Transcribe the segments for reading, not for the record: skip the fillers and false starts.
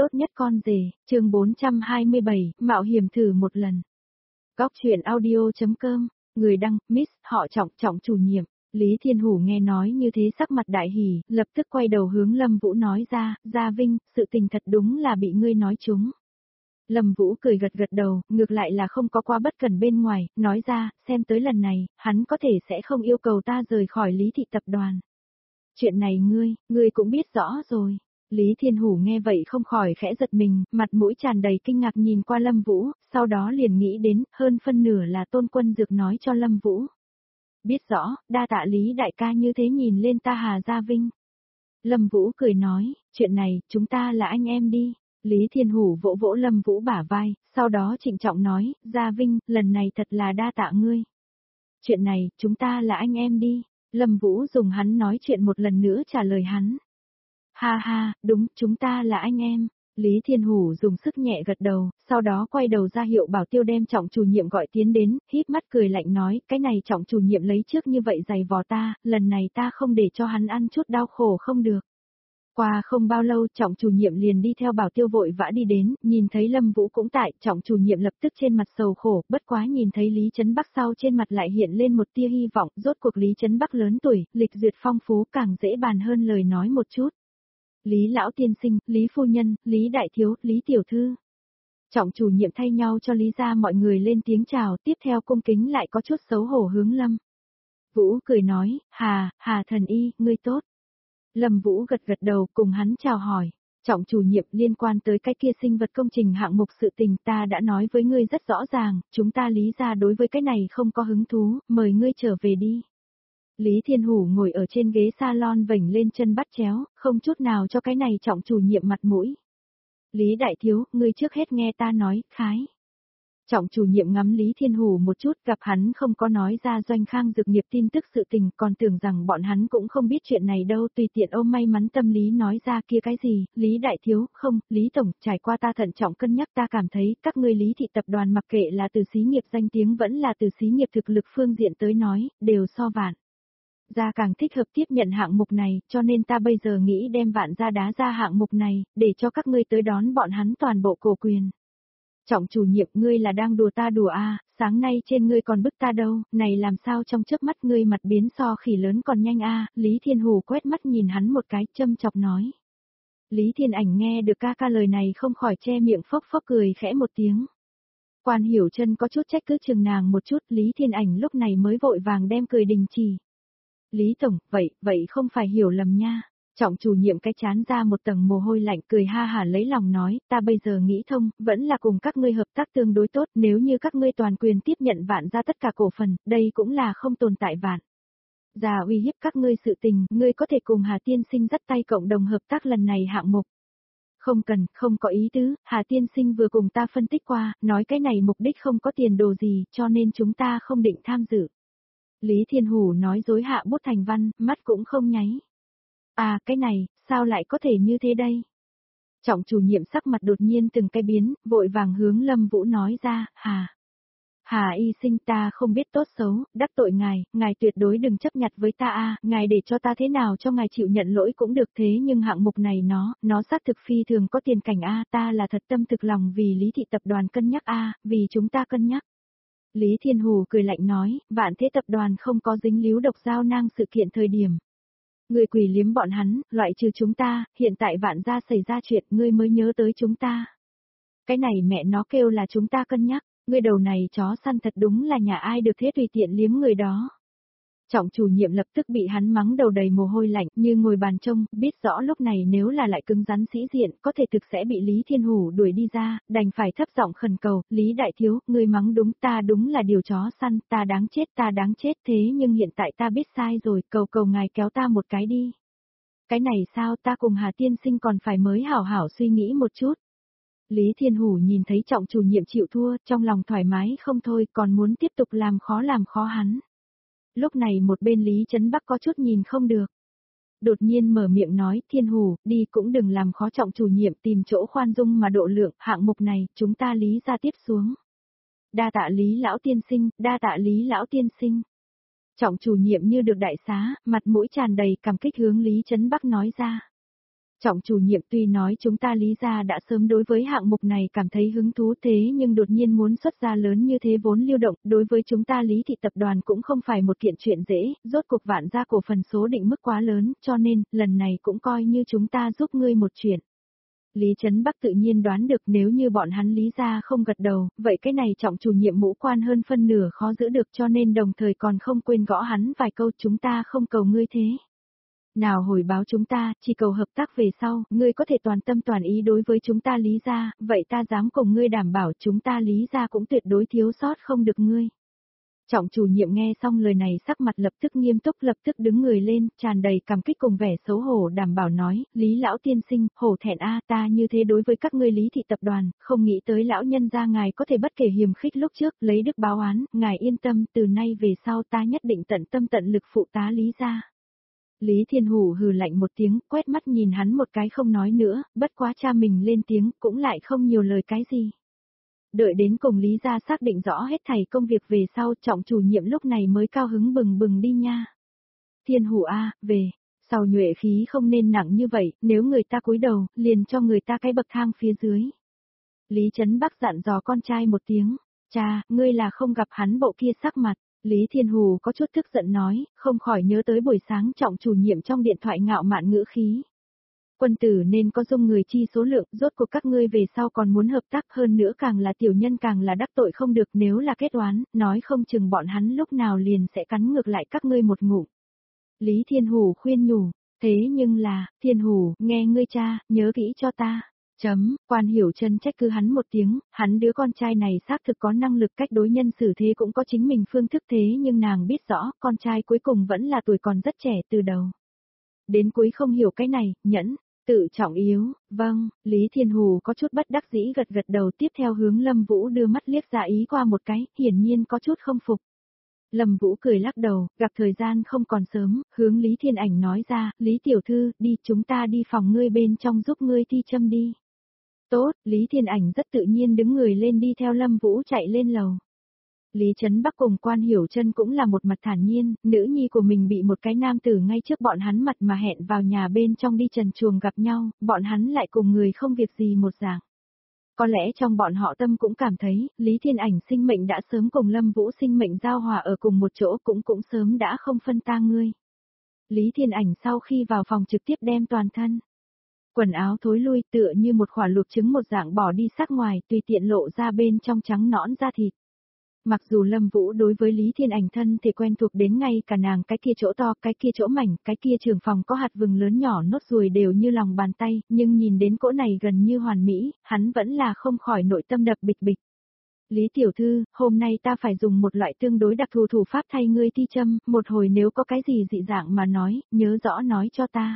tốt nhất con rể, chương 427, mạo hiểm thử một lần. Góc truyện audio.com, người đăng, Miss, họ Trọng chủ nhiệm. Lý Thiên Hủ nghe nói như thế sắc mặt đại hỉ, lập tức quay đầu hướng Lâm Vũ nói ra, Gia Vinh, sự tình thật đúng là bị ngươi nói trúng. Lâm Vũ cười gật đầu, ngược lại là không có quá bất cẩn bên ngoài, nói ra, xem tới lần này, hắn có thể sẽ không yêu cầu ta rời khỏi Lý Thị tập đoàn. Chuyện này ngươi cũng biết rõ rồi. Lý Thiên Hủ nghe vậy không khỏi khẽ giật mình, mặt mũi tràn đầy kinh ngạc nhìn qua Lâm Vũ, sau đó liền nghĩ đến, hơn phân nửa là Tôn Quân Dược nói cho Lâm Vũ. Biết rõ, đa tạ Lý đại ca như thế nhìn lên ta Hà Gia Vinh. Lâm Vũ cười nói, chuyện này, chúng ta là anh em đi. Lý Thiên Hủ vỗ vỗ Lâm Vũ bả vai, sau đó trịnh trọng nói, Gia Vinh, lần này thật là đa tạ ngươi. Chuyện này, chúng ta là anh em đi. Lâm Vũ dùng hắn nói chuyện một lần nữa trả lời hắn. Ha ha, đúng, chúng ta là anh em. Lý Thiên Hủ dùng sức nhẹ gật đầu, sau đó quay đầu ra hiệu bảo tiêu đem Trọng chủ nhiệm gọi tiến đến, híp mắt cười lạnh nói, cái này Trọng chủ nhiệm lấy trước như vậy giày vò ta, lần này ta không để cho hắn ăn chút đau khổ không được. Qua không bao lâu Trọng chủ nhiệm liền đi theo bảo tiêu vội vã đi đến, nhìn thấy Lâm Vũ cũng tại, Trọng chủ nhiệm lập tức trên mặt sầu khổ, bất quá nhìn thấy Lý Trấn Bắc sau trên mặt lại hiện lên một tia hy vọng, rốt cuộc Lý Trấn Bắc lớn tuổi, lịch duyệt phong phú càng dễ bàn hơn lời nói một chút. Lý lão tiên sinh, Lý phu nhân, Lý đại thiếu, Lý tiểu thư. Trọng chủ nhiệm thay nhau cho Lý gia mọi người lên tiếng chào, tiếp theo cung kính lại có chút xấu hổ hướng Lâm Vũ cười nói, Hà thần y, ngươi tốt. Lâm Vũ gật đầu cùng hắn chào hỏi. Trọng chủ nhiệm liên quan tới cái kia sinh vật công trình hạng mục sự tình ta đã nói với ngươi rất rõ ràng, chúng ta Lý gia đối với cái này không có hứng thú, mời ngươi trở về đi. Lý Thiên Hủ ngồi ở trên ghế salon vểnh lên chân bắt chéo, không chút nào cho cái này Trọng chủ nhiệm mặt mũi. Lý đại thiếu, ngươi trước hết nghe ta nói, khái. Trọng chủ nhiệm ngắm Lý Thiên Hủ một chút, gặp hắn không có nói ra Doanh Khang dược nghiệp tin tức sự tình, còn tưởng rằng bọn hắn cũng không biết chuyện này đâu, tùy tiện ôm may mắn tâm lý nói ra kia cái gì, Lý đại thiếu, không, Lý tổng, trải qua ta thận trọng cân nhắc ta cảm thấy, các ngươi Lý thị tập đoàn mặc kệ là từ xí nghiệp danh tiếng vẫn là từ xí nghiệp thực lực phương diện tới nói, đều so Vạn Gia càng thích hợp tiếp nhận hạng mục này, cho nên ta bây giờ nghĩ đem Vạn Gia đá ra hạng mục này, để cho các ngươi tới đón bọn hắn toàn bộ cổ quyền. Trọng chủ nhiệm, ngươi là đang đùa ta đùa à, sáng nay trên ngươi còn bức ta đâu, này làm sao trong chớp mắt ngươi mặt biến so khỉ lớn còn nhanh à, Lý Thiên Hủ quét mắt nhìn hắn một cái, châm chọc nói. Lý Thiên Ảnh nghe được ca lời này không khỏi che miệng phốc cười khẽ một tiếng. Quan Hiểu Chân có chút trách cứ chừng nàng một chút, Lý Thiên Ảnh lúc này mới vội vàng đem cười đình chỉ. Lý tổng, vậy không phải hiểu lầm nha. Trọng chủ nhiệm cái chán ra một tầng mồ hôi lạnh cười ha hả lấy lòng nói, ta bây giờ nghĩ thông, vẫn là cùng các ngươi hợp tác tương đối tốt, nếu như các ngươi toàn quyền tiếp nhận Vạn Gia tất cả cổ phần, đây cũng là không tồn tại Vạn Gia uy hiếp các ngươi sự tình, ngươi có thể cùng Hà Tiên Sinh dắt tay cộng đồng hợp tác lần này hạng mục. Không cần, không có ý tứ, Hà Tiên Sinh vừa cùng ta phân tích qua, nói cái này mục đích không có tiền đồ gì, cho nên chúng ta không định tham dự. Lý Thiên Hủ nói dối hạ bút thành văn, mắt cũng không nháy. À, cái này, sao lại có thể như thế đây? Trọng chủ nhiệm sắc mặt đột nhiên từng cái biến, vội vàng hướng Lâm Vũ nói ra, Hà y sinh ta không biết tốt xấu, đắc tội ngài tuyệt đối đừng chấp nhặt với ta a, ngài để cho ta thế nào cho ngài chịu nhận lỗi cũng được thế nhưng hạng mục này nó xác thực phi thường có tiền cảnh a, ta là thật tâm thực lòng vì Lý thị tập đoàn cân nhắc a, vì chúng ta cân nhắc. Lý Thiên Hủ cười lạnh nói, Vạn Thế tập đoàn không có dính líu độc giao nang sự kiện thời điểm. Ngươi quỷ liếm bọn hắn, loại trừ chúng ta, hiện tại Vạn Gia xảy ra chuyện, ngươi mới nhớ tới chúng ta. Cái này mẹ nó kêu là chúng ta cân nhắc, ngươi đầu này chó săn thật đúng là nhà ai được thế tùy tiện liếm người đó. Trọng chủ nhiệm lập tức bị hắn mắng đầu đầy mồ hôi lạnh như ngồi bàn trông, biết rõ lúc này nếu là lại cứng rắn sĩ diện, có thể thực sẽ bị Lý Thiên Hủ đuổi đi ra, đành phải thấp giọng khẩn cầu, Lý đại thiếu, ngươi mắng đúng ta đúng là điều chó săn, ta đáng chết thế nhưng hiện tại ta biết sai rồi, cầu ngài kéo ta một cái đi. Cái này sao ta cùng Hà Tiên Sinh còn phải mới hảo hảo suy nghĩ một chút. Lý Thiên Hủ nhìn thấy trọng chủ nhiệm chịu thua, trong lòng thoải mái không thôi còn muốn tiếp tục làm khó hắn. Lúc này một bên Lý Trấn Bắc có chút nhìn không được. Đột nhiên mở miệng nói, Thiên Hủ, đi cũng đừng làm khó Trọng chủ nhiệm tìm chỗ khoan dung mà độ lượng, hạng mục này, chúng ta Lý ra tiếp xuống. Đa tạ Lý lão tiên sinh, đa tạ Lý lão tiên sinh. Trọng chủ nhiệm như được đại xá, mặt mũi tràn đầy cảm kích hướng Lý Trấn Bắc nói ra. Trọng chủ nhiệm tuy nói chúng ta Lý gia đã sớm đối với hạng mục này cảm thấy hứng thú thế nhưng đột nhiên muốn xuất ra lớn như thế vốn lưu động đối với chúng ta Lý thị tập đoàn cũng không phải một kiện chuyện dễ, rốt cuộc Vạn gia cổ phần số định mức quá lớn, cho nên lần này cũng coi như chúng ta giúp ngươi một chuyện. Lý Trấn Bắc tự nhiên đoán được nếu như bọn hắn Lý gia không gật đầu, vậy cái này Trọng chủ nhiệm mũ quan hơn phân nửa khó giữ được cho nên đồng thời còn không quên gõ hắn vài câu chúng ta không cầu ngươi thế. Nào hồi báo chúng ta, chỉ cầu hợp tác về sau, ngươi có thể toàn tâm toàn ý đối với chúng ta Lý gia, vậy ta dám cùng ngươi đảm bảo chúng ta Lý gia cũng tuyệt đối thiếu sót không được ngươi. Trọng chủ nhiệm nghe xong lời này sắc mặt lập tức nghiêm túc lập tức đứng người lên, tràn đầy cảm kích cùng vẻ xấu hổ đảm bảo nói, Lý lão tiên sinh, hổ thẹn ta như thế đối với các ngươi Lý thị tập đoàn, không nghĩ tới lão nhân gia ngài có thể bất kể hiềm khích lúc trước, lấy đức báo oán, ngài yên tâm, từ nay về sau ta nhất định tận tâm tận lực phụ tá Lý gia. Lý Thiên Hủ hừ lạnh một tiếng, quét mắt nhìn hắn một cái không nói nữa, bất quá cha mình lên tiếng, cũng lại không nhiều lời cái gì. Đợi đến cùng Lý gia xác định rõ hết thảy công việc về sau, Trọng chủ nhiệm lúc này mới cao hứng bừng bừng đi nha. Thiên Hủ về, sau nhuệ khí không nên nặng như vậy, nếu người ta cúi đầu, liền cho người ta cái bậc thang phía dưới. Lý Trấn Bắc dặn dò con trai một tiếng, cha, ngươi là không gặp hắn bộ kia sắc mặt. Lý Thiên Hủ có chút tức giận nói, không khỏi nhớ tới buổi sáng Trọng chủ nhiệm trong điện thoại ngạo mạn ngữ khí. Quân tử nên có dung người chi số lượng, rốt cuộc các ngươi về sau còn muốn hợp tác hơn nữa càng là tiểu nhân càng là đắc tội không được nếu là kết oán, nói không chừng bọn hắn lúc nào liền sẽ cắn ngược lại các ngươi một ngụm. Lý Thiên Hủ khuyên nhủ, thế nhưng là, Thiên Hủ, nghe ngươi cha, nhớ kỹ cho ta. Quan Hiểu Trân trách cứ hắn một tiếng, hắn đứa con trai này xác thực có năng lực cách đối nhân xử thế cũng có chính mình phương thức thế nhưng nàng biết rõ, con trai cuối cùng vẫn là tuổi còn rất trẻ từ đầu. Đến cuối không hiểu cái này, nhẫn, tự trọng yếu, vâng, Lý Thiên Hủ có chút bất đắc dĩ gật gật đầu tiếp theo hướng Lâm Vũ đưa mắt liếc ra ý qua một cái, hiển nhiên có chút không phục. Lâm Vũ cười lắc đầu, gặp thời gian không còn sớm, hướng Lý Thiên Ảnh nói ra, Lý Tiểu Thư, đi chúng ta đi phòng ngươi bên trong giúp ngươi thi châm đi. Tốt, Lý Thiên Ảnh rất tự nhiên đứng người lên đi theo Lâm Vũ chạy lên lầu. Lý Trấn Bắc cùng Quan Hiểu Trân cũng là một mặt thản nhiên, nữ nhi của mình bị một cái nam tử ngay trước bọn hắn mặt mà hẹn vào nhà bên trong đi trần truồng gặp nhau, bọn hắn lại cùng người không việc gì một dạng. Có lẽ trong bọn họ tâm cũng cảm thấy, Lý Thiên Ảnh sinh mệnh đã sớm cùng Lâm Vũ sinh mệnh giao hòa ở cùng một chỗ cũng sớm đã không phân tang ngươi. Lý Thiên Ảnh sau khi vào phòng trực tiếp đem toàn thân. Quần áo thối lui tựa như một quả luộc trứng một dạng bỏ đi sắc ngoài tùy tiện lộ ra bên trong trắng nõn da thịt. Mặc dù Lâm Vũ đối với Lý Thiên Ảnh thân thì quen thuộc đến ngay cả nàng cái kia chỗ to, cái kia chỗ mảnh, cái kia trường phòng có hạt vừng lớn nhỏ nốt ruồi đều như lòng bàn tay, nhưng nhìn đến cỗ này gần như hoàn mỹ, hắn vẫn là không khỏi nội tâm đập bịch bịch. Lý Tiểu Thư, hôm nay ta phải dùng một loại tương đối đặc thù thủ pháp thay ngươi thi châm, một hồi nếu có cái gì dị dạng mà nói, nhớ rõ nói cho ta.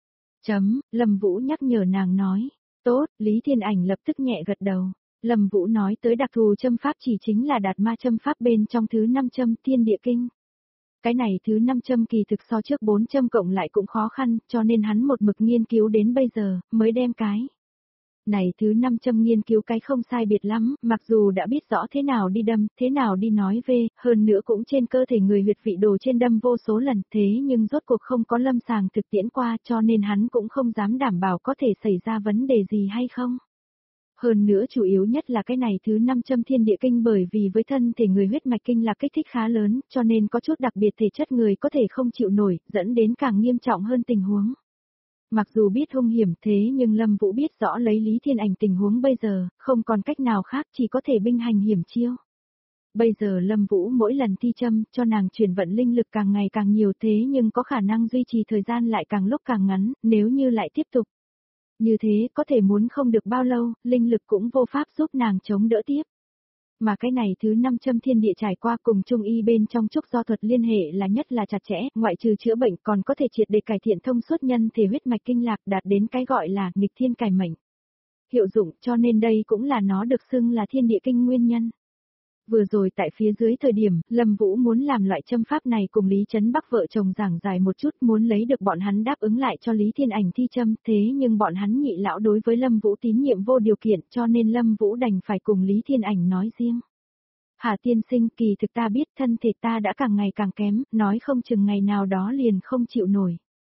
Lâm Vũ nhắc nhở nàng nói. Tốt, Lý Thiên Ảnh lập tức nhẹ gật đầu. Lâm Vũ nói tới đặc thù châm pháp chỉ chính là đạt ma châm pháp bên trong thứ 5 châm Thiên Địa Kinh. Cái này thứ 5 châm kỳ thực so trước 4 châm cộng lại cũng khó khăn, cho nên hắn một mực nghiên cứu đến bây giờ, mới đem cái. Này thứ 5 châm nghiên cứu cái không sai biệt lắm, mặc dù đã biết rõ thế nào đi đâm, thế nào đi nói về, hơn nữa cũng trên cơ thể người huyệt vị đồ trên đâm vô số lần, thế nhưng rốt cuộc không có lâm sàng thực tiễn qua cho nên hắn cũng không dám đảm bảo có thể xảy ra vấn đề gì hay không. Hơn nữa chủ yếu nhất là cái này thứ 5 châm Thiên Địa Kinh bởi vì với thân thể người huyết mạch kinh là kích thích khá lớn, cho nên có chút đặc biệt thể chất người có thể không chịu nổi, dẫn đến càng nghiêm trọng hơn tình huống. Mặc dù biết hung hiểm thế nhưng Lâm Vũ biết rõ lấy Lý Thiên Ảnh tình huống bây giờ, không còn cách nào khác chỉ có thể binh hành hiểm chiêu. Bây giờ Lâm Vũ mỗi lần thi châm cho nàng chuyển vận linh lực càng ngày càng nhiều thế nhưng có khả năng duy trì thời gian lại càng lúc càng ngắn, nếu như lại tiếp tục. Như thế có thể muốn không được bao lâu, linh lực cũng vô pháp giúp nàng chống đỡ tiếp. Mà cái này thứ 5 châm thiên địa trải qua cùng trung y bên trong trúc do thuật liên hệ là nhất là chặt chẽ, ngoại trừ chữa bệnh còn có thể triệt để cải thiện thông suốt nhân thể huyết mạch kinh lạc đạt đến cái gọi là nghịch thiên cải mệnh. Hiệu dụng cho nên đây cũng là nó được xưng là thiên địa kinh nguyên nhân. Vừa rồi tại phía dưới thời điểm, Lâm Vũ muốn làm loại châm pháp này cùng Lý Trấn Bắc vợ chồng giảng dài một chút muốn lấy được bọn hắn đáp ứng lại cho Lý Thiên Ảnh thi châm thế nhưng bọn hắn nhị lão đối với Lâm Vũ tín nhiệm vô điều kiện cho nên Lâm Vũ đành phải cùng Lý Thiên Ảnh nói riêng. Hà tiên sinh kỳ thực ta biết thân thể ta đã càng ngày càng kém, nói không chừng ngày nào đó liền không chịu nổi.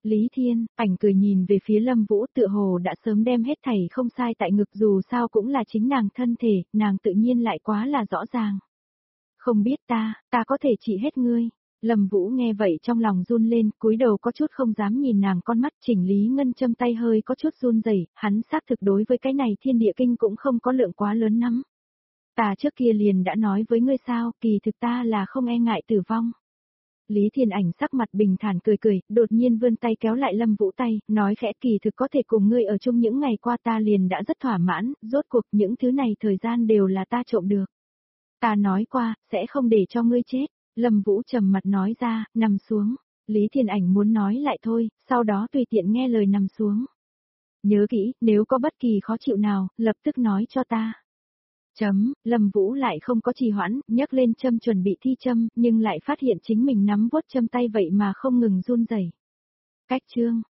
Lý Thiên, ảnh cười nhìn về phía Lâm Vũ tựa hồ đã sớm đem hết thảy không sai tại ngực dù sao cũng là chính nàng thân thể, nàng tự nhiên lại quá là rõ ràng. Không biết ta có thể trị hết ngươi. Lâm Vũ nghe vậy trong lòng run lên, cúi đầu có chút không dám nhìn nàng con mắt Chỉnh Lý Ngân châm tay hơi có chút run rẩy, hắn xác thực đối với cái này thiên địa kinh cũng không có lượng quá lớn lắm. Ta trước kia liền đã nói với ngươi sao, kỳ thực ta là không e ngại tử vong. Lý Thiên Ảnh sắc mặt bình thản cười cười, đột nhiên vươn tay kéo lại Lâm Vũ tay, nói khẽ kỳ thực có thể cùng ngươi ở chung những ngày qua ta liền đã rất thỏa mãn, rốt cuộc những thứ này thời gian đều là ta trộm được. Ta nói qua, sẽ không để cho ngươi chết. Lâm Vũ trầm mặt nói ra, nằm xuống. Lý Thiên Ảnh muốn nói lại thôi, sau đó tùy tiện nghe lời nằm xuống. Nhớ kỹ, nếu có bất kỳ khó chịu nào, lập tức nói cho ta. Lâm Vũ lại không có trì hoãn, nhấc lên châm chuẩn bị thi châm, nhưng lại phát hiện chính mình nắm vuốt châm tay vậy mà không ngừng run rẩy. Cách chương